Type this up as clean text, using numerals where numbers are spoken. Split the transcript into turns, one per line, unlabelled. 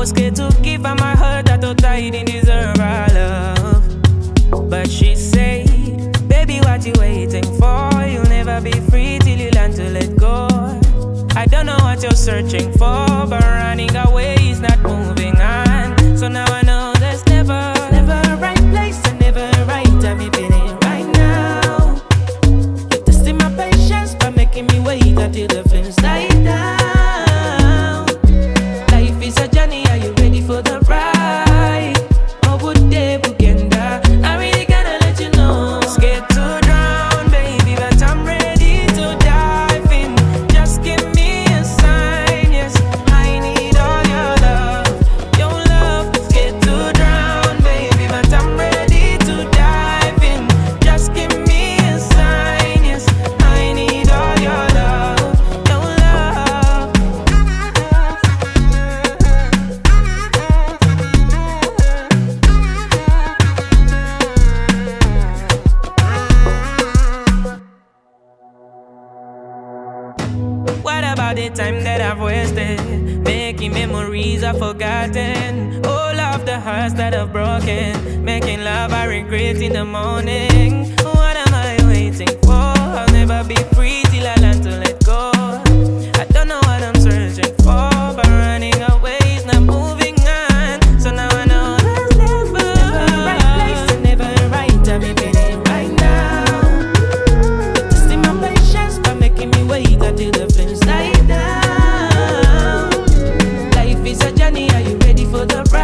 was scared to give her my heart, I thought I didn't deserve her love. But she said, baby, what you waiting for? You'll never be free till you learn to let go. I don't know what you're searching for, but running away is not moving on. So now I know there's never a right place and never a right time. If it ain't right now, you're testing my patience by making me wait until the flames die down. Life is a journey, are you ready for the ride? Or would they begin? I really gotta let you know. Scared to drown, baby, but I'm ready to dive in. Just give me a sign, yes, I need all your love. Your love. Scared to drown, baby, but I'm ready to dive in. Just give me a sign, yes, I need all your love. Your love. What about the time that I've wasted making memories I've forgotten? All of the hearts that I've broken, making love I regret in the morning. What am I waiting for? I'll never be free till I learn to let go. I don't know what I'm searching for, but running away is not moving on. So now I know there's never a right place and never a right time. If it ain't right now, you're testing my patience by making me wait until the flames die down. Life is a journey, are you ready for the ride?